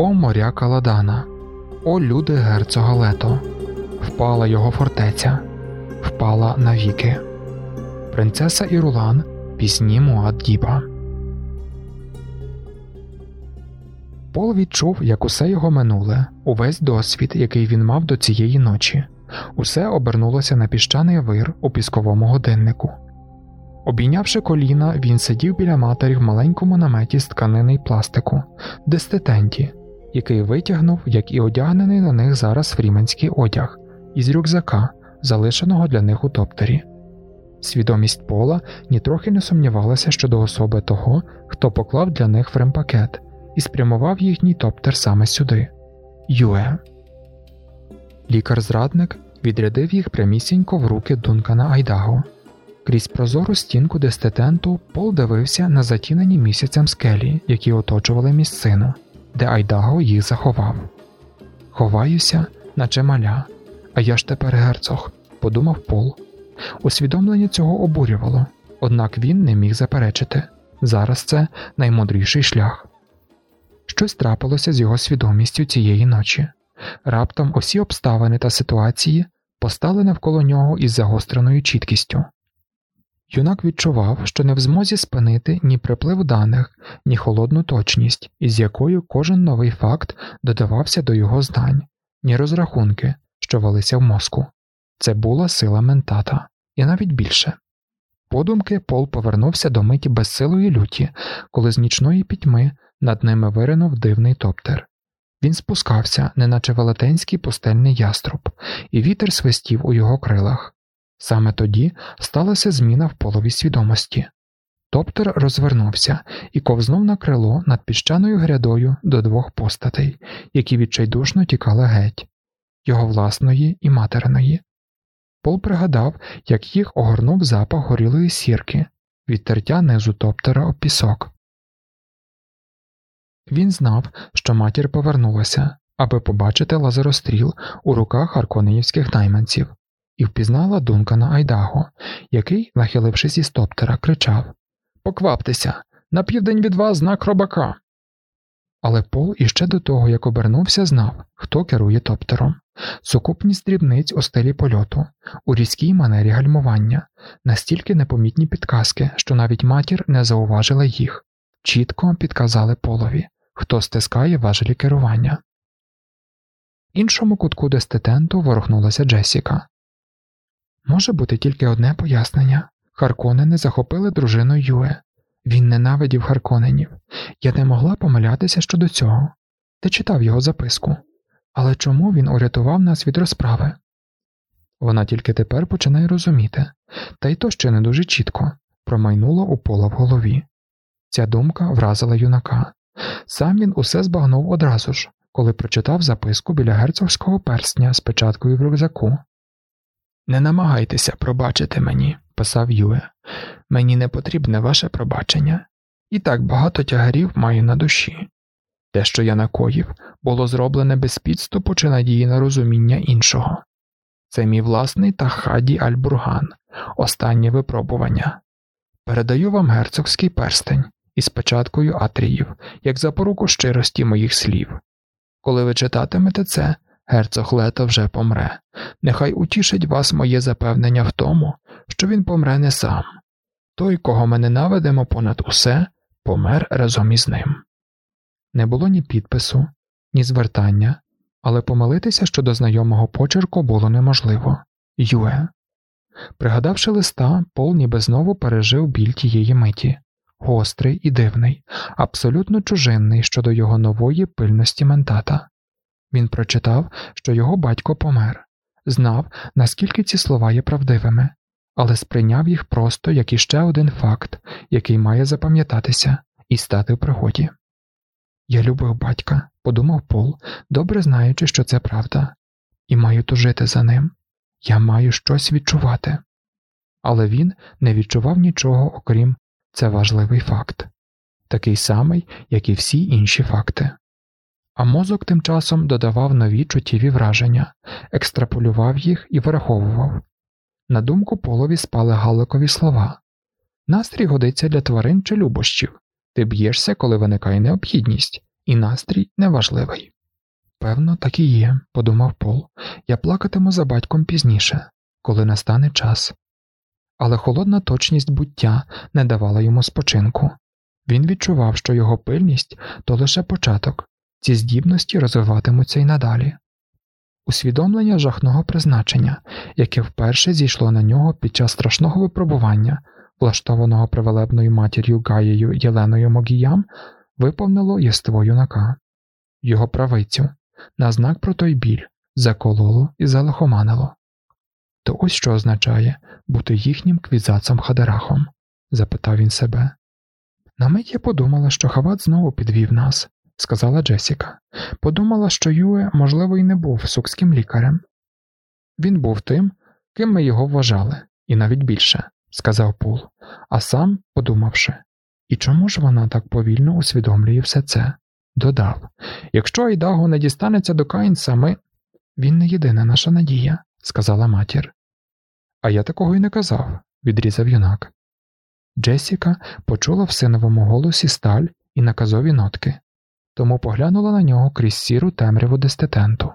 О моря Каладана, о люди герцога Лето, впала його фортеця, впала навіки. Принцеса Ірулан, пісні Муад'Діба. Пол відчув, як усе його минуле, увесь досвід, який він мав до цієї ночі. Усе обернулося на піщаний вир у пісковому годиннику. Обійнявши коліна, він сидів біля матері в маленькому наметі з тканини й пластику, дестетенті, який витягнув, як і одягнений на них зараз фріменський одяг, із рюкзака, залишеного для них у топтері. Свідомість Пола нітрохи не сумнівалася щодо особи того, хто поклав для них фремпакет і спрямував їхній топтер саме сюди – Юе. Лікар-зрадник відрядив їх прямісінько в руки Дункана Айдаго. Крізь прозору стінку дестетенту Пол дивився на затінені місяцем скелі, які оточували місцину, де Айдаго їх заховав. «Ховаюся, наче маля, а я ж тепер герцог», – подумав Пол. Усвідомлення цього обурювало, однак він не міг заперечити. Зараз це наймудріший шлях. Щось трапилося з його свідомістю цієї ночі. Раптом усі обставини та ситуації постали навколо нього із загостреною чіткістю. Юнак відчував, що не в змозі спинити ні приплив даних, ні холодну точність, із якою кожен новий факт додавався до його знань, ні розрахунки, що велися в мозку. Це була сила ментата, і навіть більше. Подумки Пол повернувся до миті безсилої люті, коли з нічної пітьми над ними виринув дивний топтер. Він спускався, неначе велетенський пустельний яструб, і вітер свистів у його крилах. Саме тоді сталася зміна в Половій свідомості. Топтер розвернувся і ковзнув на крило над піщаною грядою до двох постатей, які відчайдушно тікали геть – його власної і материної. Пол пригадав, як їх огорнув запах горілої сірки від тертя низу топтера об пісок. Він знав, що матір повернулася, аби побачити лазеростріл у руках арконеївських найманців, і впізнала Дункана Айдаго, який, нахилившись із топтера, кричав: «Покваптеся! На південь від вас знак Робака!» Але Пол іще до того, як обернувся, знав, хто керує топтером. Сукупність дрібниць у стилі польоту, у різкій манері гальмування, настільки непомітні підказки, що навіть матір не зауважила їх. Чітко підказали Полові, хто стискає важелі керування. В іншому кутку дестетенту ворухнулася Джесіка. Може бути тільки одне пояснення. Харконени захопили дружину Юе. Він ненавидів Харконенів. Я не могла помилятися щодо цього. Ти читав його записку. Але чому він урятував нас від розправи? Вона тільки тепер починає розуміти. Та й то ще не дуже чітко. Промайнуло у Пола в голові. Ця думка вразила юнака. Сам він усе збагнув одразу ж, коли прочитав записку біля герцогського перстня з печаткою в рюкзаку. «Не намагайтеся пробачити мені», – писав Юе. «Мені не потрібне ваше пробачення. І так багато тягарів маю на душі. Те, що я накоїв, було зроблене без підступу чи надії на розуміння іншого. Це мій власний Тахаді Аль-Бурган, останнє випробування. Передаю вам герцогський перстень із печаткою Атріїв, як запоруку щирості моїх слів. Коли ви читатимете це, герцог Лето вже помре. Нехай утішить вас моє запевнення в тому, що він помре не сам. Той, кого ми ненавидимо понад усе, помер разом із ним». Не було ні підпису, ні звертання, але помилитися щодо знайомого почерку було неможливо. Юе. Пригадавши листа, Пол ніби знову пережив біль тієї миті. Гострий і дивний, абсолютно чужинний щодо його нової пильності ментата. Він прочитав, що його батько помер, знав, наскільки ці слова є правдивими, але сприйняв їх просто як іще один факт, який має запам'ятатися і стати в пригоді. «Я любив батька», – подумав Пол, добре знаючи, що це правда, і маю тужити за ним. Я маю щось відчувати. Але він не відчував нічого, окрім «це важливий факт», такий самий, як і всі інші факти. А мозок тим часом додавав нові чуттєві враження, екстраполював їх і враховував. На думку Полові спали Галикові слова: «Настрій годиться для тварин чи любощів. Ти б'єшся, коли виникає необхідність, і настрій неважливий. Певно, так і є, подумав Пол. Я плакатиму за батьком пізніше, коли настане час. Але холодна точність буття не давала йому спочинку. Він відчував, що його пильність – то лише початок, ці здібності розвиватимуться й надалі. Усвідомлення жахного призначення, яке вперше зійшло на нього під час страшного випробування, влаштованого привелебною матір'ю Гаєю Єленою Могіям, виповнило єство юнака. Його правицю, на знак про той біль, закололо і залихоманило. То ось що означає бути їхнім квізацом-хадерахом, запитав він себе. На мить я подумала, що Хават знову підвів нас, сказала Джесіка. Подумала, що Юе, можливо, і не був сукським лікарем. Він був тим, ким ми його вважали, і навіть більше, сказав Пол, а сам, подумавши, і чому ж вона так повільно усвідомлює все це? Додав, якщо Айдаго не дістанеться до Каїнса, ми... Він не єдина наша надія, сказала матір. А я такого й не казав, відрізав юнак. Джесіка почула в синовому голосі сталь і наказові нотки, тому поглянула на нього крізь сіру темряву диститенту.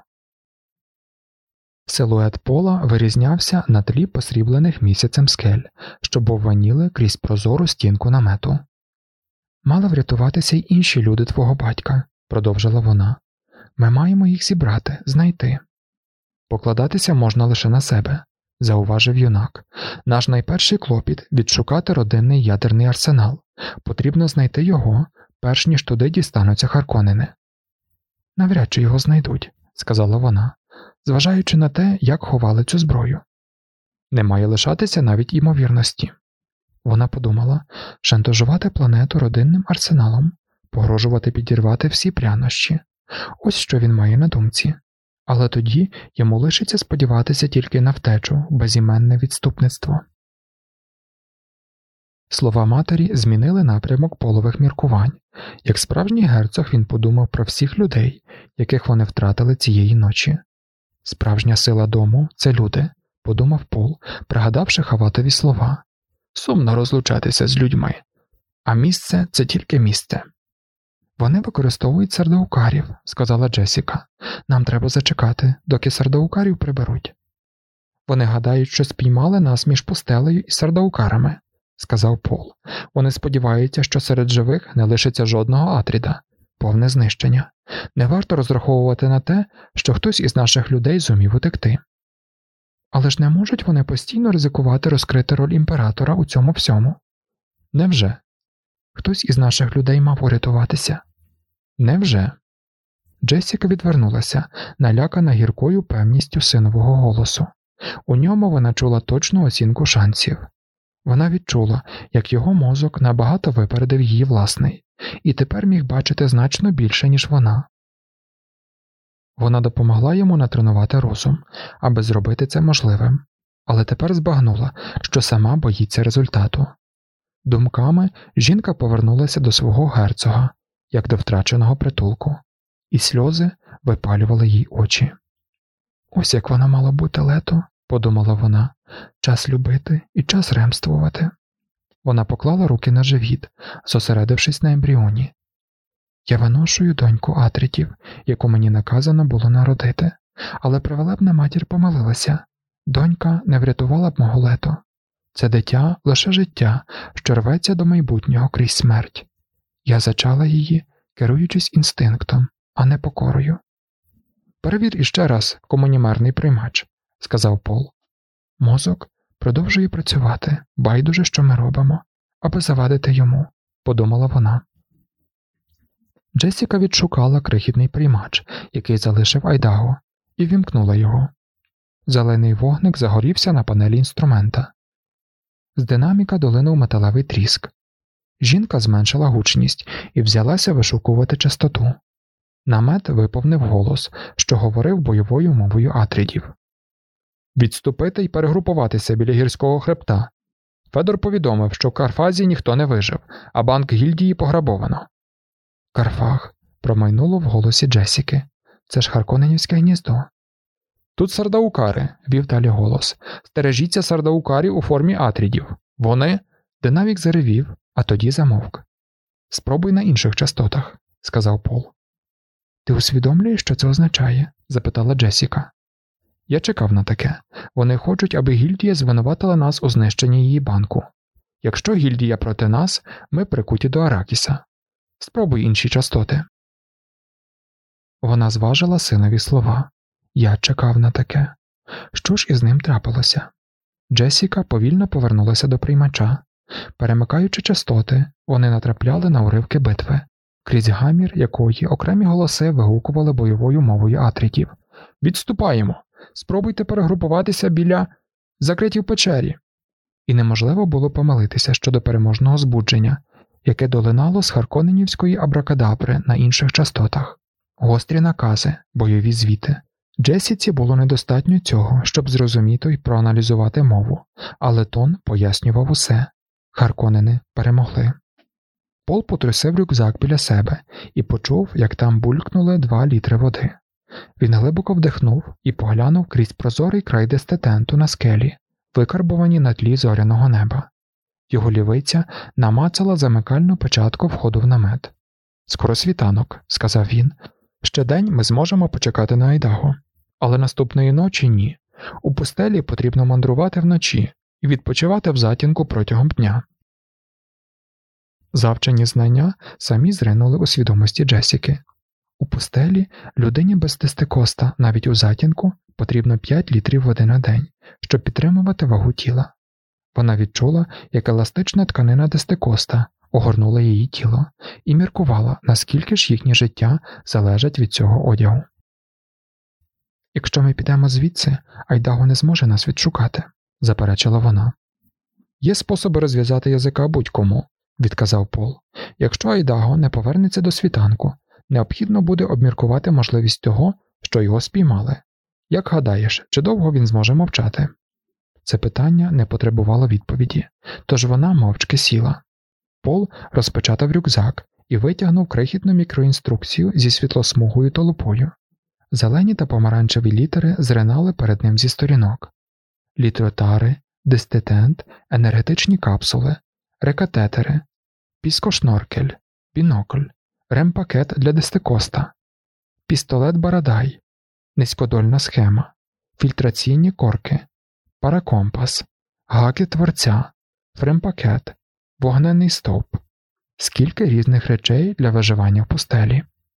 Силует Пола вирізнявся на тлі посріблених місяцем скель, що бовваніли крізь прозору стінку намету. «Мали врятуватися й інші люди твого батька», – продовжила вона. «Ми маємо їх зібрати, знайти». «Покладатися можна лише на себе», – зауважив юнак. «Наш найперший клопіт – відшукати родинний ядерний арсенал. Потрібно знайти його, перш ніж туди дістануться Харконнени». «Навряд чи його знайдуть», – сказала вона, зважаючи на те, як ховали цю зброю. «Не має лишатися навіть імовірності». Вона подумала, шантажувати планету родинним арсеналом, погрожувати підірвати всі прянощі. Ось що він має на думці. Але тоді йому лишиться сподіватися тільки на втечу, безіменне відступництво. Слова матері змінили напрямок Полових міркувань. Як справжній герцог він подумав про всіх людей, яких вони втратили цієї ночі. Справжня сила дому – це люди, подумав Пол, пригадавши Хаватові слова. Сумно розлучатися з людьми. А місце – це тільки місце. «Вони використовують сардаукарів», – сказала Джесіка. «Нам треба зачекати, доки сардаукарів приберуть». «Вони гадають, що спіймали нас між пустелею і сардаукарами», – сказав Пол. «Вони сподіваються, що серед живих не лишиться жодного Атріда. Повне знищення. Не варто розраховувати на те, що хтось із наших людей зумів утекти». «Але ж не можуть вони постійно ризикувати розкрити роль імператора у цьому всьому?» «Невже? Хтось із наших людей мав урятуватися?» «Невже?» Джесіка відвернулася, налякана гіркою певністю синового голосу. У ньому вона чула точну оцінку шансів. Вона відчула, як його мозок набагато випередив її власний, і тепер міг бачити значно більше, ніж вона. Вона допомогла йому натренувати розум, аби зробити це можливим, але тепер збагнула, що сама боїться результату. Думками жінка повернулася до свого герцога, як до втраченого притулку, і сльози випалювали їй очі. «Ось як вона мала бути, Лето», – подумала вона, – «час любити і час ремствувати». Вона поклала руки на живіт, зосередившись на ембріоні. «Я виношую доньку Атрітів, яку мені наказано було народити, але привелебна матір помилилася. Донька не врятувала б мого Лето. Це дитя – лише життя, що рветься до майбутнього крізь смерть. Я зачала її, керуючись інстинктом, а не покорою». «Перевір іще раз комунімерний приймач», – сказав Пол. «Мозок продовжує працювати, байдуже, що ми робимо, аби завадити йому», – подумала вона. Джесіка відшукала крихітний приймач, який залишив Айдаго, і вімкнула його. Зелений вогник загорівся на панелі інструмента. З динаміка долинув металевий тріск. Жінка зменшила гучність і взялася вишукувати частоту. Намет виповнив голос, що говорив бойовою мовою Атрідів. «Відступити й перегрупуватися біля гірського хребта. Федор повідомив, що в Карфазі ніхто не вижив, а банк гільдії пограбовано». «Карфаг», – промайнуло в голосі Джесіки. «Це ж Харконненівське гніздо». «Тут сардаукари», – вів далі голос. «Стережіться сардаукарів у формі Атрідів. Вони...» Динамік заревів, а тоді замовк. «Спробуй на інших частотах», – сказав Пол. «Ти усвідомлюєш, що це означає?» – запитала Джесіка. «Я чекав на таке. Вони хочуть, аби гільдія звинуватила нас у знищенні її банку. Якщо гільдія проти нас, ми прикуті до Аракіса. Спробуй інші частоти». Вона зважила синові слова. «Я чекав на таке. Що ж із ним трапилося?» Джесіка повільно повернулася до приймача. Перемикаючи частоти, вони натрапляли на уривки битви, крізь гамір якої окремі голоси вигукували бойовою мовою атрітів. «Відступаємо! Спробуйте перегрупуватися біля закриті в печері!» І неможливо було помилитися щодо переможного збудження, яке долинало з Харконенівської абракадабри на інших частотах. Гострі накази, бойові звіти. Джесіці було недостатньо цього, щоб зрозуміти і проаналізувати мову, але тон пояснював усе. Харконени перемогли. Пол потрусив рюкзак біля себе і почув, як там булькнули 2 літри води. Він глибоко вдихнув і поглянув крізь прозорий край дестетенту на скелі, викарбовані на тлі зоряного неба. Його лівиця намацала замикальну печатку входу в намет. «Скоро світанок», – сказав він. «Ще день ми зможемо почекати на Айдаго. Але наступної ночі ні. У пустелі потрібно мандрувати вночі і відпочивати в затінку протягом дня». Завчені знання самі зринули у свідомості Джесіки. У пустелі людині без дестикоста, навіть у затінку, потрібно 5 літрів води на день, щоб підтримувати вагу тіла. Вона відчула, як еластична тканина дестикоста огорнула її тіло, і міркувала, наскільки ж їхнє життя залежить від цього одягу. «Якщо ми підемо звідси, Айдаго не зможе нас відшукати», – заперечила вона. «Є способи розв'язати язика будь-кому», – відказав Пол. «Якщо Айдаго не повернеться до світанку, необхідно буде обміркувати можливість того, що його спіймали. Як гадаєш, чи довго він зможе мовчати?» Це питання не потребувало відповіді, тож вона мовчки сіла. Пол розпечатав рюкзак і витягнув крихітну мікроінструкцію зі світлосмугою толупою. Зелені та помаранчеві літери зринали перед ним зі сторінок. Літротари, дестетент, енергетичні капсули, рекатетери, піскошноркель, бінокль, ремпакет для дестикоста, пістолет Барадай, низькодольна схема, фільтраційні корки, паракомпас, гаки творця, фремпакет, вогненний стовп. Скільки різних речей для виживання в пустелі.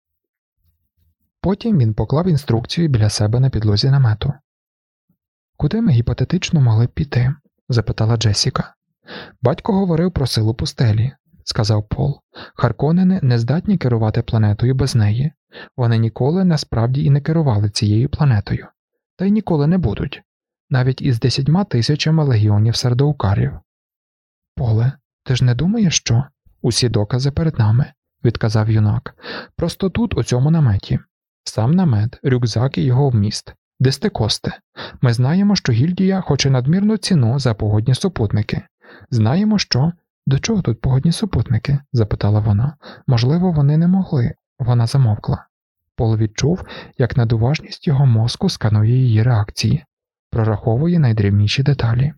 Потім він поклав інструкцію біля себе на підлозі намету. «Куди ми гіпотетично могли б піти?» – запитала Джесіка. «Батько говорив про силу пустелі», – сказав Пол. «Харконени не здатні керувати планетою без неї. Вони ніколи насправді і не керували цією планетою. Та й ніколи не будуть. Навіть із 10 000 легіонів сердоукарів». «Поле, ти ж не думаєш, що?» «Усі докази перед нами», – відказав юнак. «Просто тут, у цьому наметі. Сам намет, рюкзак і його вміст. Дестикости. Ми знаємо, що гільдія хоче надмірну ціну за погодні супутники. Знаємо, що...» «До чого тут погодні супутники?» – запитала вона. «Можливо, вони не могли». Вона замовкла. Пол відчув, як надуважність його мозку сканує її реакції, прораховує найдрібніші деталі.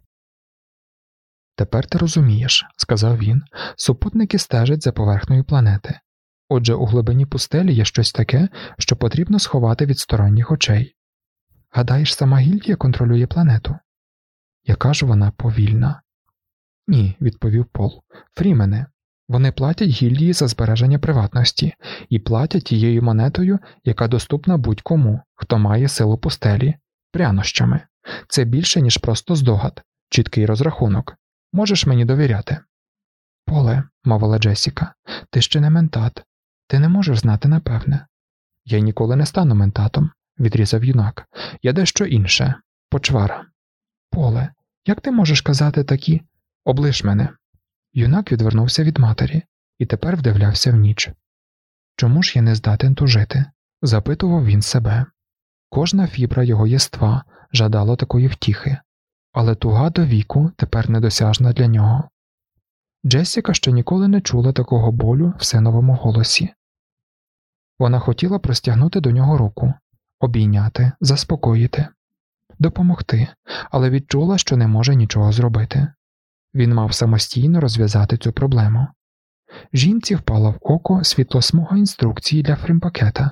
«Тепер ти розумієш», – сказав він, – «супутники стежать за поверхнею планети. Отже, у глибині пустелі є щось таке, що потрібно сховати від сторонніх очей. Гадаєш, сама гільдія контролює планету?» «Яка ж вона повільна?» «Ні», – відповів Пол. «Фрімени. Вони платять гільдії за збереження приватності і платять тією монетою, яка доступна будь-кому, хто має силу пустелі, прянощами. Це більше, ніж просто здогад, чіткий розрахунок. Можеш мені довіряти?» «Поле», – мовила Джесіка, – «ти ще не ментат. Ти не можеш знати напевне». «Я ніколи не стану ментатом», – відрізав юнак. «Я дещо інше. Почвара». «Поле, як ти можеш казати такі? Облиш мене». Юнак відвернувся від матері і тепер вдивлявся в ніч. «Чому ж я не здатен тужити?» – запитував він себе. Кожна фібра його єства жадала такої втіхи, але туга до віку тепер недосяжна для нього. Джесіка ще ніколи не чула такого болю в синовому голосі. Вона хотіла простягнути до нього руку, обійняти, заспокоїти, допомогти, але відчула, що не може нічого зробити. Він мав самостійно розв'язати цю проблему. Жінці впала в око світлосмуга інструкції для фримпакета,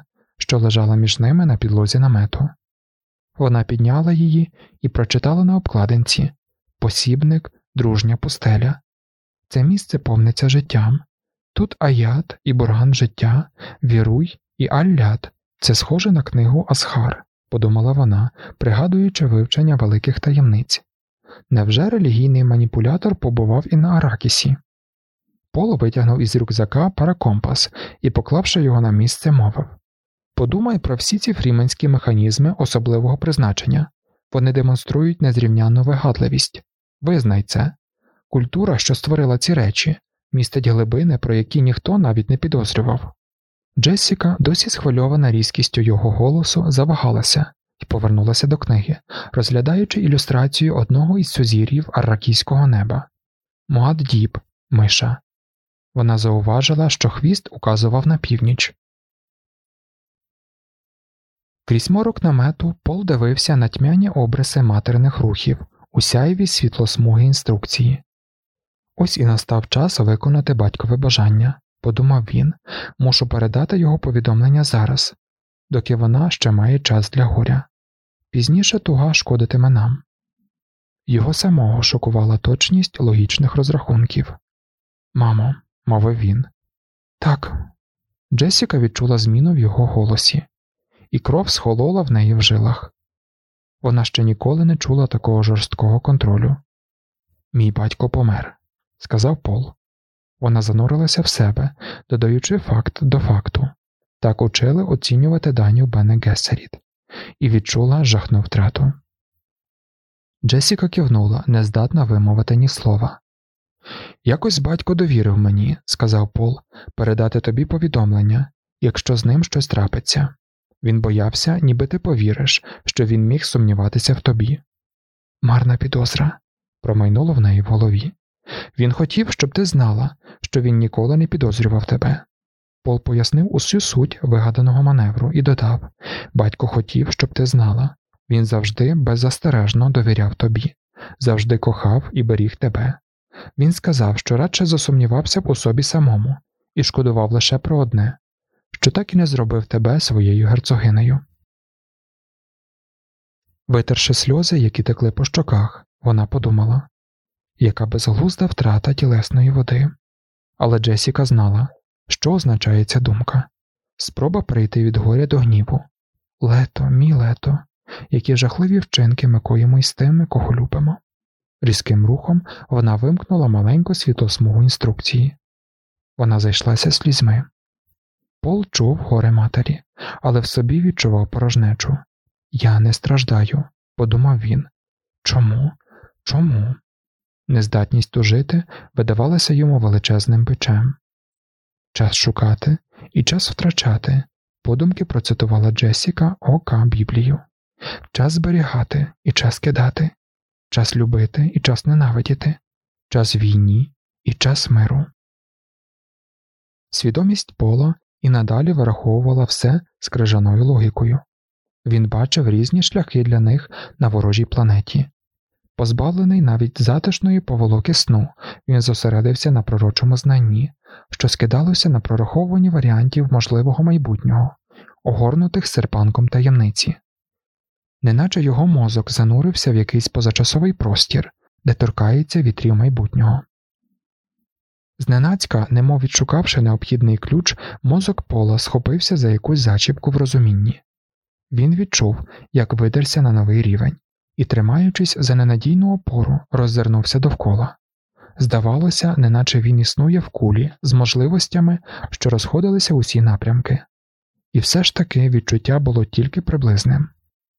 що лежала між ними на підлозі намету. Вона підняла її і прочитала на обкладинці: «Посібник, дружня пустеля». Це місце повниться життям. Тут аят і бурган життя, віруй і аллят. Це схоже на книгу Асхар, подумала вона, пригадуючи вивчення великих таємниць. Невже релігійний маніпулятор побував і на Аракісі? Пол витягнув із рюкзака паракомпас і, поклавши його на місце, мовив: «Подумай про всі ці фріменські механізми особливого призначення. Вони демонструють незрівнянну вигадливість. Визнай це. Культура, що створила ці речі, містить глибини, про які ніхто навіть не підозрював». Джессіка, досі схвильована різкістю його голосу, завагалася і повернулася до книги, розглядаючи ілюстрацію одного із сузір'їв арракійського неба. Муад-Діб, миша. Вона зауважила, що хвіст указував на північ. Крізь морок намету Пол дивився на тьмяні обриси материних рухів у сяйві світлосмуги інструкції. Ось і настав час виконати батькове бажання, подумав він, мушу передати його повідомлення зараз, доки вона ще має час для горя. Пізніше туга шкодитиме нам. Його самого шокувала точність логічних розрахунків. «Мамо», – мовив він. «Так». Джесіка відчула зміну в його голосі, і кров схолола в неї в жилах. Вона ще ніколи не чула такого жорсткого контролю. «Мій батько помер», – сказав Пол. Вона занурилася в себе, додаючи факт до факту. Так учили оцінювати дані в Бене Гессеріт. І відчула жахну втрату. Джесіка кивнула, не здатна вимовити ні слова. «Якось батько довірив мені», – сказав Пол, – «передати тобі повідомлення, якщо з ним щось трапиться. Він боявся, ніби ти повіриш, що він міг сумніватися в тобі». «Марна підозра», – промайнуло в неї в голові. «Він хотів, щоб ти знала, що він ніколи не підозрював тебе». Пол пояснив усю суть вигаданого маневру і додав: «Батько хотів, щоб ти знала. Він завжди беззастережно довіряв тобі, завжди кохав і беріг тебе. Він сказав, що радше засумнівався б у собі самому і шкодував лише про одне, що так і не зробив тебе своєю герцогинею». Витерши сльози, які текли по щоках, вона подумала: яка безглузда втрата тілесної води. Але Джесіка знала, що означає ця думка. Спроба перейти від горя до гніву. «Лето, мій лето, які жахливі вчинки ми коїмо із тими, кого любимо». Різким рухом вона вимкнула маленьку світлосмугу інструкції. Вона зайшлася слізьми. Пол чув горе матері, але в собі відчував порожнечу. «Я не страждаю», – подумав він. «Чому? Чому?» Нездатність тужити видавалася йому величезним бичем. «Час шукати і час втрачати», – подумки процитувала Джесіка О.К. Біблію. «Час зберігати і час кидати, час любити і час ненавидіти, час війні і час миру». Свідомість Пола і надалі вираховувала все з крижаною логікою. Він бачив різні шляхи для них на ворожій планеті. Позбавлений навіть затишної поволоки сну, він зосередився на пророчому знанні, що скидалося на прораховуванні варіантів можливого майбутнього, огорнутих серпанком таємниці. Неначе його мозок занурився в якийсь позачасовий простір, де торкається вітрів майбутнього. Зненацька, немов відшукавши необхідний ключ, мозок Пола схопився за якусь зачіпку в розумінні. Він відчув, як видерся на новий рівень, і, тримаючись за ненадійну опору, роззирнувся довкола. Здавалося, неначе він існує в кулі з можливостями, що розходилися в усі напрямки. І все ж таки відчуття було тільки приблизним.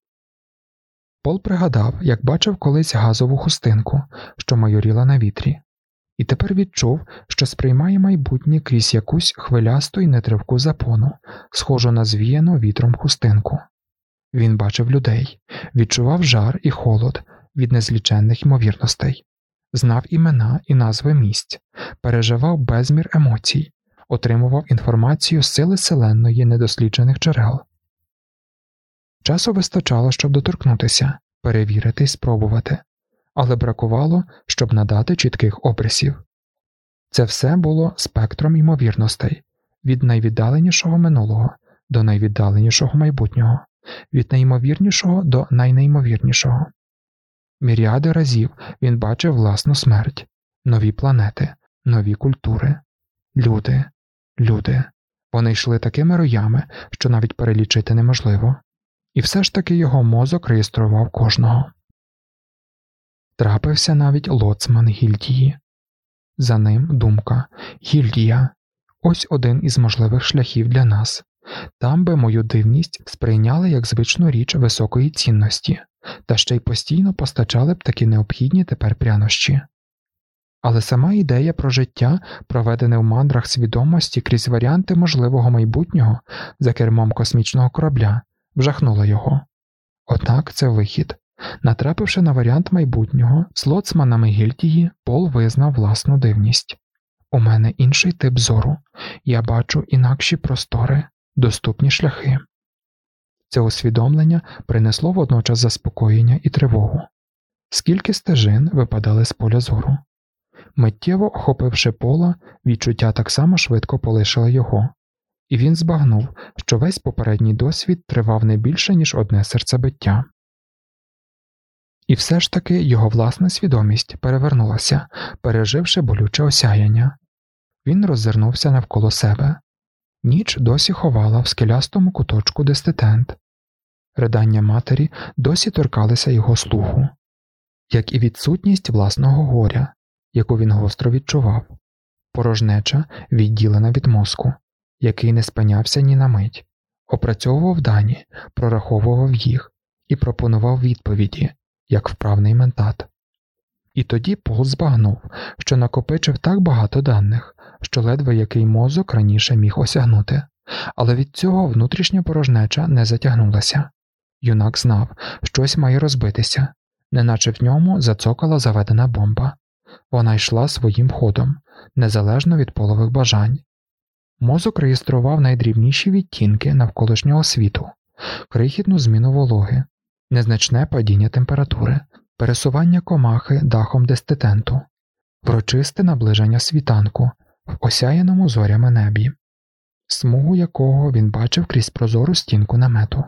Пол пригадав, як бачив колись газову хустинку, що майоріла на вітрі, і тепер відчув, що сприймає майбутнє крізь якусь хвилясту й нетривку запону, схожу на звіяну вітром хустинку. Він бачив людей, відчував жар і холод від незліченних ймовірностей, знав імена і назви місць, переживав безмір емоцій, отримував інформацію з сили селенної недосліджених джерел. Часу вистачало, щоб доторкнутися, перевірити й спробувати, але бракувало, щоб надати чітких обрисів. Це все було спектром ймовірностей, від найвіддаленішого минулого до найвіддаленішого майбутнього, від найімовірнішого до найнеймовірнішого. Міріади разів він бачив власну смерть, нові планети, нові культури. Люди. Вони йшли такими роями, що навіть перелічити неможливо. І все ж таки його мозок реєстрував кожного. Трапився навіть лоцман гільдії. За ним думка «Гільдія. Ось один із можливих шляхів для нас. Там би мою дивність сприйняли як звичну річ високої цінності, та ще й постійно постачали б такі необхідні тепер прянощі». Але сама ідея про життя, проведене в мандрах свідомості крізь варіанти можливого майбутнього за кермом космічного корабля, вжахнула його. Однак це вихід. Натрапивши на варіант майбутнього з лоцманами гільдії, Пол визнав власну дивність. «У мене інший тип зору. Я бачу інакші простори, доступні шляхи». Це усвідомлення принесло водночас заспокоєння і тривогу. Скільки стежин випадали з поля зору. Миттєво охопивши Пола, відчуття так само швидко полишило його, і він збагнув, що весь попередній досвід тривав не більше, ніж одне серцебиття. І все ж таки його власна свідомість перевернулася, переживши болюче осяяння. Він роззирнувся навколо себе. Ніч досі ховала в скелястому куточку деститент. Ридання матері досі торкалися його слуху, як і відсутність власного горя, яку він гостро відчував, порожнеча, відділена від мозку, який не спинявся ні на мить, опрацьовував дані, прораховував їх і пропонував відповіді, як вправний ментат. І тоді Пол збагнув, що накопичив так багато даних, що ледве який мозок раніше міг осягнути, але від цього внутрішня порожнеча не затягнулася. Юнак знав, щось має розбитися, неначе в ньому зацокала заведена бомба. Вона йшла своїм ходом, незалежно від Полових бажань. Мозок реєстрував найдрібніші відтінки навколишнього світу, крихітну зміну вологи, незначне падіння температури, пересування комахи дахом деститенту, врочисте наближення світанку в осяяному зорями небі, смугу якого він бачив крізь прозору стінку намету.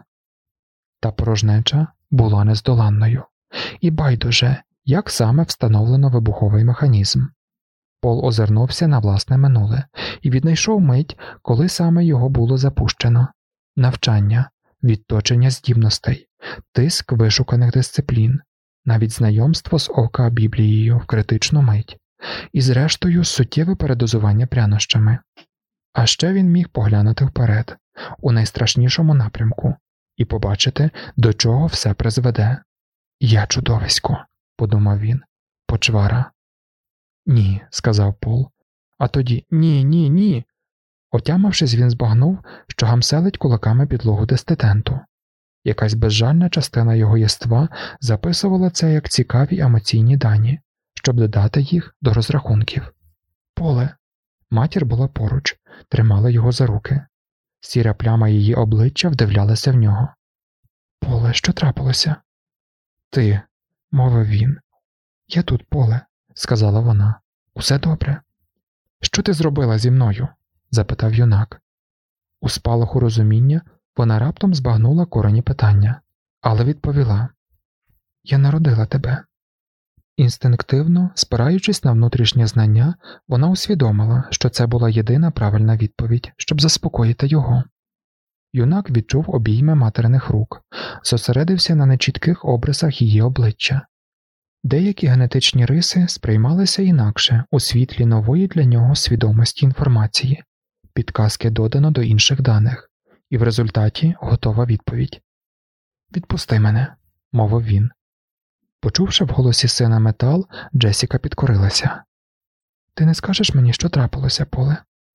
Та порожнеча була нездоланною. І байдуже, як саме встановлено вибуховий механізм. Пол озирнувся на власне минуле і віднайшов мить, коли саме його було запущено. Навчання, відточення здібностей, тиск вишуканих дисциплін, навіть знайомство з ОК Біблією в критичну мить, і зрештою суттєве передозування прянощами. А ще він міг поглянути вперед, у найстрашнішому напрямку, і побачити, до чого все призведе. «Я чудовисько», – подумав він, – «почвара». «Ні», – сказав Пол, а тоді «ні». Отямившись, він збагнув, що гамселить кулаками підлогу деститенту. Якась безжальна частина його єства записувала це як цікаві емоційні дані, щоб додати їх до розрахунків. «Поле!» Матір була поруч, тримала його за руки. Сіра пляма її обличчя вдивлялася в нього. «Поле, що трапилося?» «Ти», – мовив він. «Я тут, Поле», – сказала вона. «Усе добре?» «Що ти зробила зі мною?» – запитав юнак. У спалаху розуміння вона раптом збагнула корені питання, але відповіла: «Я народила тебе». Інстинктивно, спираючись на внутрішнє знання, вона усвідомила, що це була єдина правильна відповідь, щоб заспокоїти його. Юнак відчув обійми материних рук, зосередився на нечітких обрисах її обличчя. Деякі генетичні риси сприймалися інакше у світлі нової для нього свідомості інформації, підказки додано до інших даних, і в результаті готова відповідь. «Відпусти мене», – мовив він. Почувши в голосі сина метал, Джесіка підкорилася. «Ти не скажеш мені, що трапилося, Поле?»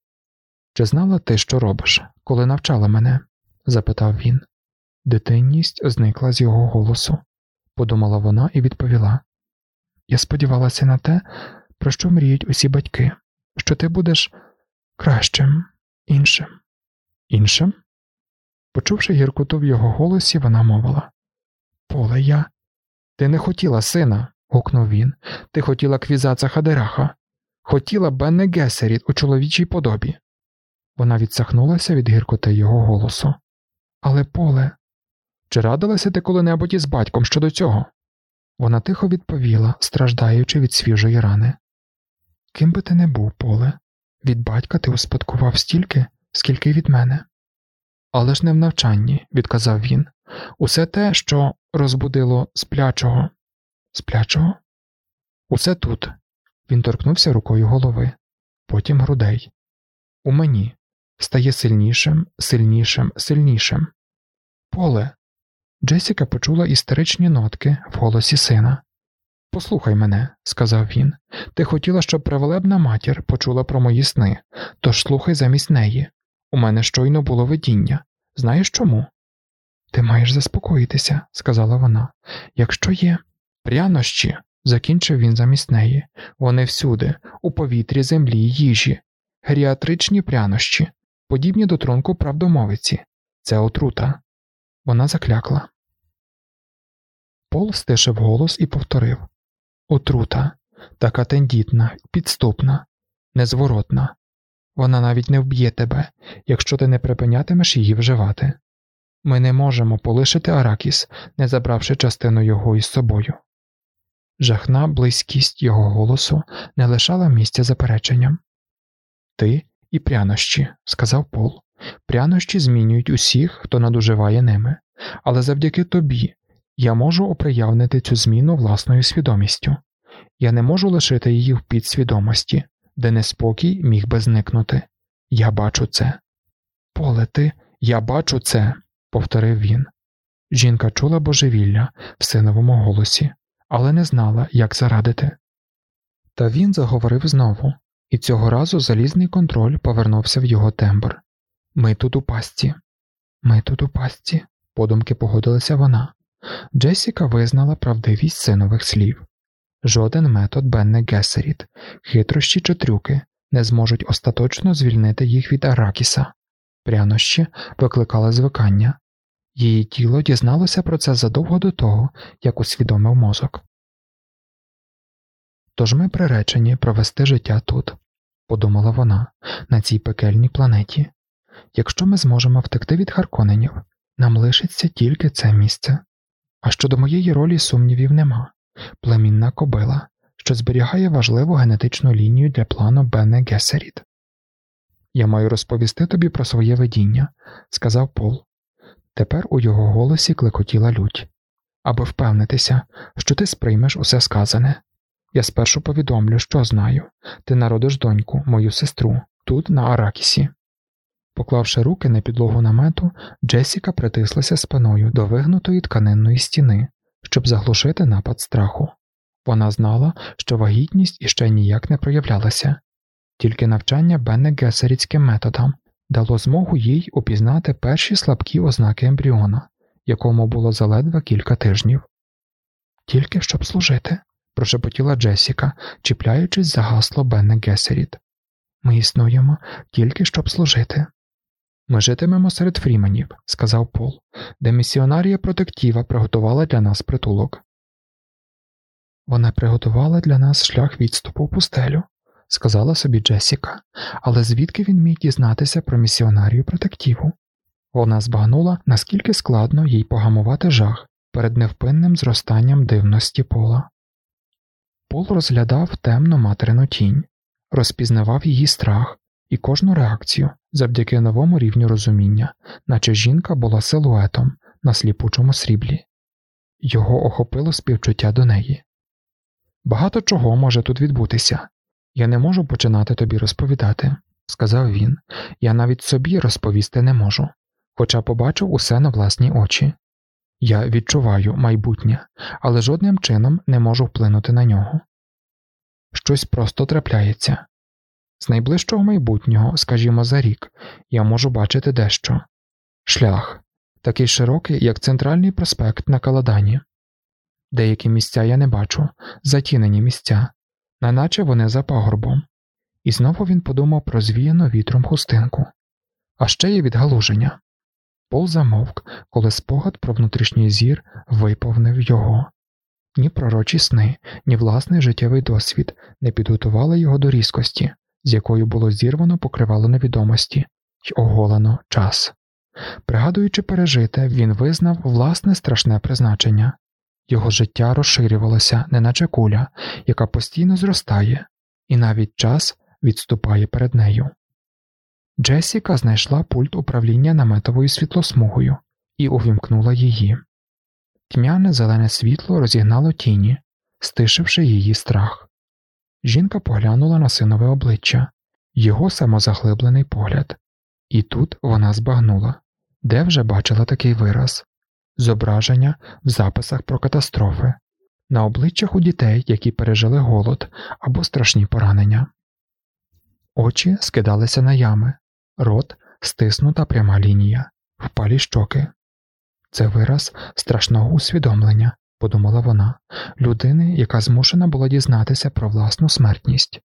«Чи знала ти, що робиш, коли навчала мене?» – запитав він. Дитинність зникла з його голосу, подумала вона і відповіла. «Я сподівалася на те, про що мріють усі батьки, що ти будеш кращим, іншим». «Іншим?» Почувши гіркоту в його голосі, вона мовила. «Поле, я...» «Ти не хотіла сина», – гукнув він. «Ти хотіла Квізаца Хадераха. Хотіла Бенне Гесеріт у чоловічій подобі». Вона відсахнулася від гіркоти його голосу. Але, Поле, чи радилася ти коли-небудь із батьком щодо цього? Вона тихо відповіла, страждаючи від свіжої рани. Ким би ти не був, Поле, від батька ти успадкував стільки, скільки й від мене. Але ж не в навчанні, відказав він. Усе те, що розбудило сплячого. Сплячого? Усе тут. Він торкнувся рукою голови, потім грудей. У мені. Стає сильнішим, сильнішим, сильнішим. Поле. Джесіка почула істеричні нотки в голосі сина. «Послухай мене», – сказав він. «Ти хотіла, щоб привелебна матір почула про мої сни, тож слухай замість неї. У мене щойно було видіння. Знаєш чому?» «Ти маєш заспокоїтися», – сказала вона. «Якщо є прянощі», – закінчив він замість неї. «Вони всюди, у повітрі, землі, їжі. Геріатричні прянощі, подібні до трунку правдомовиці. Це отрута». Вона заклякла. Пол стишив голос і повторив. Отрута, така тендітна, підступна, незворотна. Вона навіть не вб'є тебе, якщо ти не припинятимеш її вживати. Ми не можемо полишити Аракіс, не забравши частину його із собою. Жахна близькість його голосу не лишала місця запереченням. Ти і прянощі, сказав Пол. Прянощі змінюють усіх, хто надуживає ними, але завдяки тобі я можу оприявнити цю зміну власною свідомістю. Я не можу лишити її в підсвідомості, де неспокій міг би зникнути. Я бачу це. Поле, я бачу це, повторив він. Жінка чула божевілля в синовому голосі, але не знала, як зарадити. Та він заговорив знову, і цього разу залізний контроль повернувся в його тембр. Ми тут у пастці. Ми тут у пастці, подумки погодилася вона. Джесіка визнала правдивість синових слів. Жоден метод Бенне Гессеріт, хитрощі чи трюки не зможуть остаточно звільнити їх від Аракіса. Прянощі викликали звикання. Її тіло дізналося про це задовго до того, як усвідомив мозок. Тож ми приречені провести життя тут, подумала вона, на цій пекельній планеті. Якщо ми зможемо втекти від Харконенів, нам лишиться тільки це місце. А щодо моєї ролі сумнівів нема. Племінна кобила, що зберігає важливу генетичну лінію для плану Бенне Гессеріт. Я маю розповісти тобі про своє видіння, сказав Пол. Тепер у його голосі клекотіла лють. Аби впевнитися, що ти сприймеш усе сказане. Я спершу повідомлю, що знаю. Ти народиш доньку, мою сестру, тут, на Аракісі. Поклавши руки на підлогу намету, Джесіка притислася спиною до вигнутої тканинної стіни, щоб заглушити напад страху. Вона знала, що вагітність іще ніяк не проявлялася. Тільки навчання Бенне Гессерітським методам дало змогу їй упізнати перші слабкі ознаки ембріона, якому було заледве кілька тижнів. «Тільки щоб служити», – прошепотіла Джесіка, чіпляючись за гасло Бенне Гессеріт. «Ми існуємо тільки щоб служити». «Ми житимемо серед фріменів», – сказав Пол, де місіонарія Протектіва приготувала для нас притулок. «Вона приготувала для нас шлях відступу в пустелю», – сказала собі Джесіка, але звідки він міг дізнатися про місіонарію Протектіву? Вона збагнула, наскільки складно їй погамувати жах перед невпинним зростанням дивності Пола. Пол розглядав темну материну тінь, розпізнавав її страх і кожну реакцію завдяки новому рівню розуміння, наче жінка була силуетом на сліпучому сріблі. Його охопило співчуття до неї. «Багато чого може тут відбутися. Я не можу починати тобі розповідати», – сказав він. «Я навіть собі розповісти не можу, хоча побачив усе на власні очі. Я відчуваю майбутнє, але жодним чином не можу вплинути на нього. Щось просто трапляється. З найближчого майбутнього, скажімо, за рік, я можу бачити дещо. Шлях, такий широкий, як центральний проспект на Каладані. Деякі місця я не бачу, затінені місця, неначе вони за пагорбом. І знову він подумав про звіяну вітром хустинку. А ще є відгалуження». Пол замовк, коли спогад про внутрішній зір виповнив його. Ні пророчі сни, ні власний життєвий досвід не підготували його до різкості, з якою було зірвано покривало невідомості, й оголено час. Пригадуючи пережите, він визнав власне страшне призначення. Його життя розширювалося, неначе куля, яка постійно зростає, і навіть час відступає перед нею. Джесіка знайшла пульт управління наметовою світлосмугою і увімкнула її. Тьмяне зелене світло розігнало тіні, стишивши її страх. Жінка поглянула на синове обличчя, його самозаглиблений погляд. І тут вона збагнула, де вже бачила такий вираз. Зображення в записах про катастрофи, на обличчях у дітей, які пережили голод або страшні поранення. Очі скидалися на ями, рот – стиснута пряма лінія, впалі щоки. Це вираз страшного усвідомлення, подумала вона, людини, яка змушена була дізнатися про власну смертність.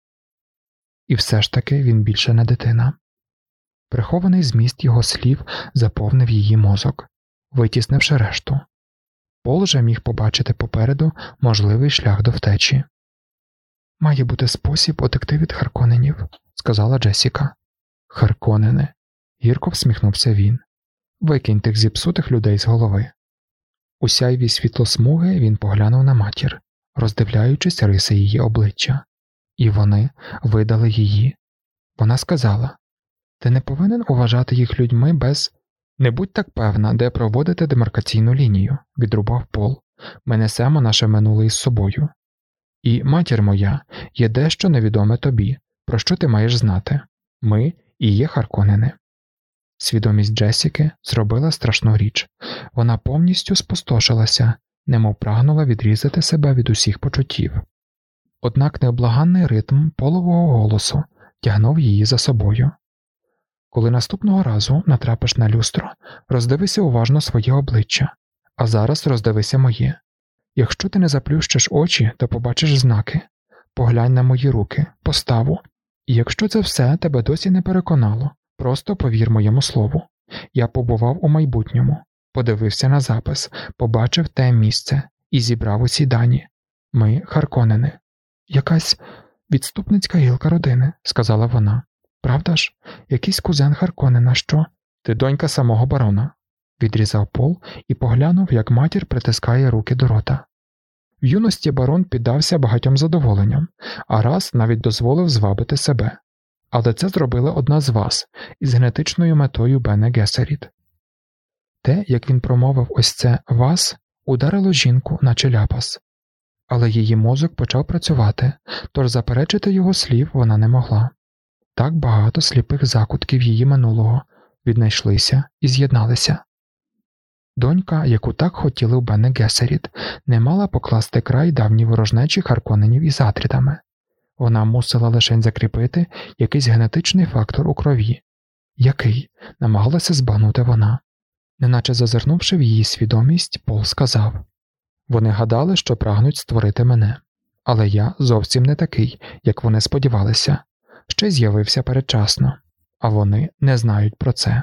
І все ж таки він більше не дитина. Прихований зміст його слів заповнив її мозок, витіснивши решту. Пол же міг побачити попереду можливий шлях до втечі. «Має бути спосіб утекти від Харконненів», – сказала Джесіка. «Харконнени», – гірко всміхнувся він. «Викинь тих зіпсутих людей з голови». У сяйві світлосмуги він поглянув на матір, роздивляючись риси її обличчя. І вони видали її. Вона сказала: «Ти не повинен вважати їх людьми без...» «Не будь так певна, де проводити демаркаційну лінію», – відрубав Пол. «Ми несемо наше минуле із собою. І, матір моя, є дещо невідоме тобі, про що ти маєш знати. Ми і є Харконнени». Свідомість Джесіки зробила страшну річ. Вона повністю спустошилася, немов прагнула відрізати себе від усіх почуттів. Однак необлаганний ритм Полового голосу тягнув її за собою. «Коли наступного разу натрапиш на люстро, роздивися уважно своє обличчя, а зараз роздивися моє. Якщо ти не заплющиш очі, то побачиш знаки. Поглянь на мої руки, поставу. І якщо це все тебе досі не переконало, просто повір моєму слову. Я побував у майбутньому, подивився на запис, побачив те місце і зібрав усі дані. Ми Харконнени». «Якась відступницька гілка родини», – сказала вона. «Правда ж? Якийсь кузен Харконнена, що?» «Ти донька самого барона», – відрізав Пол і поглянув, як матір притискає руки до рота. В юності барон піддався багатьом задоволенням, а раз навіть дозволив звабити себе. Але це зробила одна з вас, із генетичною метою Бене Гесеріт. Те, як він промовив ось це «вас», ударило жінку, наче ляпас. Але її мозок почав працювати, тож заперечити його слів вона не могла. Так багато сліпих закутків її минулого віднайшлися і з'єдналися. Донька, яку так хотіли в Бене Гесеріт, не мала покласти край давній ворожнечі Харконненів із Атрідами. Вона мусила лише закріпити якийсь генетичний фактор у крові. Який? Намагалася збагнути вона. Неначе зазирнувши в її свідомість, Пол сказав: «Вони гадали, що прагнуть створити мене. Але я зовсім не такий, як вони сподівалися. Ще з'явився передчасно. А вони не знають про це».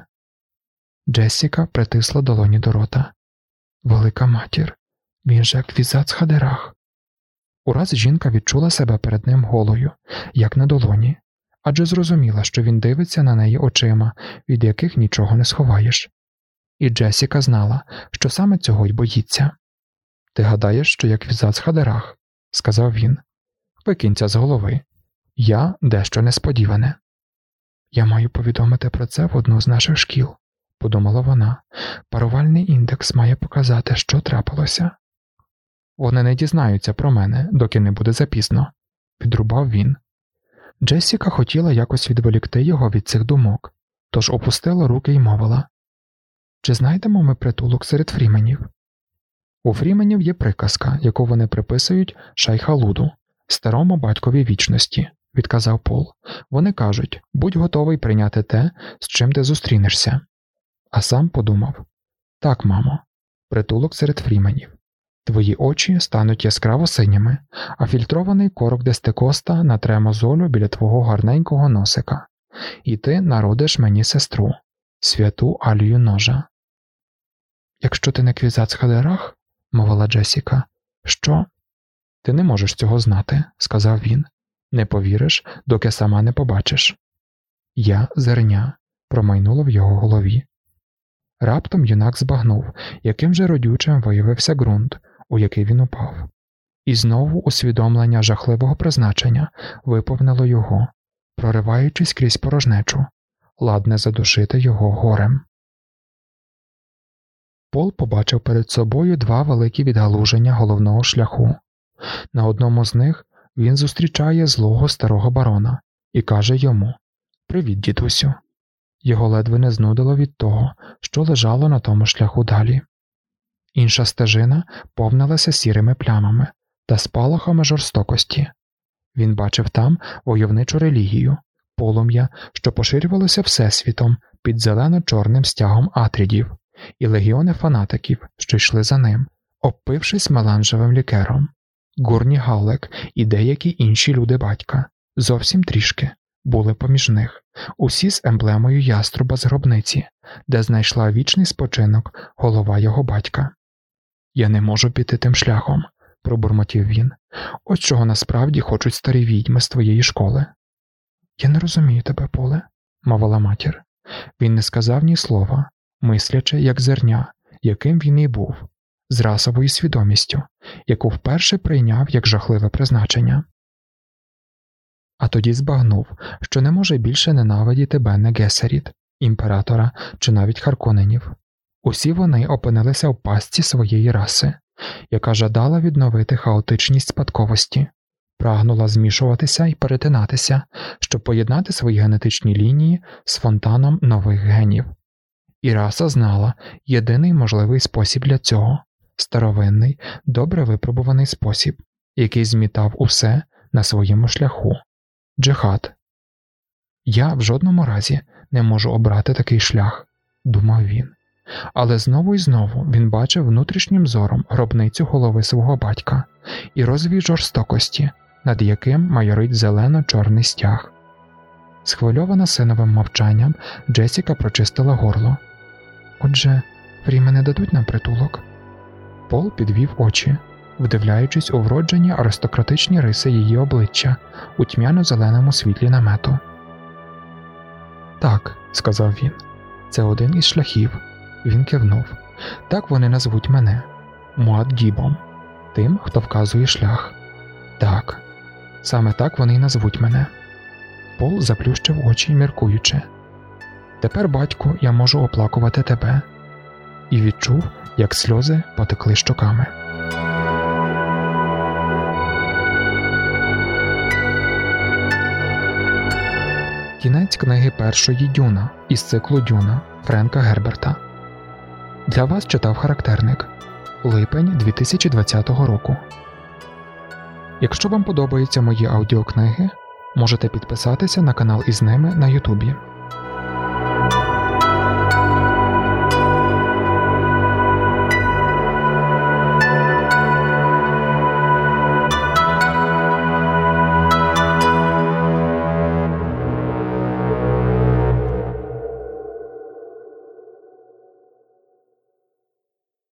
Джесіка притисла долоні до рота. «Велика матір, він же Квізац Хадерах». Ураз жінка відчула себе перед ним голою, як на долоні, адже зрозуміла, що він дивиться на неї очима, від яких нічого не сховаєш. І Джесіка знала, що саме цього й боїться. «Ти гадаєш, що я Квізац Хадерах?» – сказав він. «Викинь це з голови. Я дещо несподіване». «Я маю повідомити про це в одну з наших шкіл», – подумала вона. «Парувальний індекс має показати, що трапилося». «Вони не дізнаються про мене, доки не буде запізно», – підрубав він. Джесіка хотіла якось відволікти його від цих думок, тож опустила руки й мовила: «Чи знайдемо ми притулок серед фріменів?» «У фріменів є приказка, яку вони приписують Шайхалуду, старому батькові вічності», – відказав Пол. «Вони кажуть: будь готовий прийняти те, з чим ти зустрінешся». А сам подумав: «Так, мамо, притулок серед фріменів. Твої очі стануть яскраво синіми, а фільтрований корок дестикоста натре мозолю біля твого гарненького носика. І ти народиш мені сестру, святу Алію Ножа». «Якщо ти не Квізац Хадерах, – мовила Джесіка, – що?» «Ти не можеш цього знати», – сказав він. «Не повіриш, доки сама не побачиш». «Я зерня», – промайнуло в його голові. Раптом юнак збагнув, яким же родючим виявився ґрунт, у який він упав. І знову усвідомлення жахливого призначення виповнило його, прориваючись крізь порожнечу, ладне задушити його горем. Пол побачив перед собою два великі відгалуження головного шляху. На одному з них він зустрічає злого старого барона і каже йому: «Привіт, дідусю». Його ледве не знудило від того, що лежало на тому шляху далі. Інша стежина повнилася сірими плямами та спалахами жорстокості. Він бачив там войовничу релігію, полум'я, що поширювалося всесвітом під зелено-чорним стягом атрідів, і легіони фанатиків, що йшли за ним, обпившись меланжевим лікером. Гурні Галлек і деякі інші люди батька, зовсім трішки, були поміж них, усі з емблемою яструба з гробниці, де знайшла вічний спочинок голова його батька. «Я не можу піти тим шляхом», – пробурмотів він. «Ось чого насправді хочуть старі відьми з твоєї школи». «Я не розумію тебе, Поле», – мовила матір. Він не сказав ні слова, мислячи, як зерня, яким він і був, з расовою свідомістю, яку вперше прийняв як жахливе призначення. А тоді збагнув, що не може більше ненавидіти Бене Гесеріт, імператора чи навіть Харконенів. Усі вони опинилися в пастці своєї раси, яка жадала відновити хаотичність спадковості, прагнула змішуватися і перетинатися, щоб поєднати свої генетичні лінії з фонтаном нових генів. І раса знала єдиний можливий спосіб для цього – старовинний, добре випробуваний спосіб, який змітав усе на своєму шляху – джихад. «Я в жодному разі не можу обрати такий шлях», – думав він. Але знову і знову він бачив внутрішнім зором гробницю голови свого батька і розвій жорстокості, над яким майорить зелено-чорний стяг. Схвильована синовим мовчанням, Джесіка прочистила горло. «Отже, Фріми не дадуть нам притулок?» Пол підвів очі, вдивляючись у вроджені аристократичні риси її обличчя у тьмяно-зеленому світлі намету. «Так», – сказав він, – «це один із шляхів». Він кивнув. «Так вони назвуть мене. Муад'дібом. Тим, хто вказує шлях. Так. Саме так вони й назвуть мене». Пол заплющив очі, міркуючи. «Тепер, батьку, я можу оплакувати тебе». І відчув, як сльози потекли щоками. Кінець книги першої «Дюна» із циклу «Дюна» Френка Герберта. Для вас читав Характерник. Липень 2020 року. Якщо вам подобаються мої аудіокниги, можете підписатися на канал із ними на Ютубі.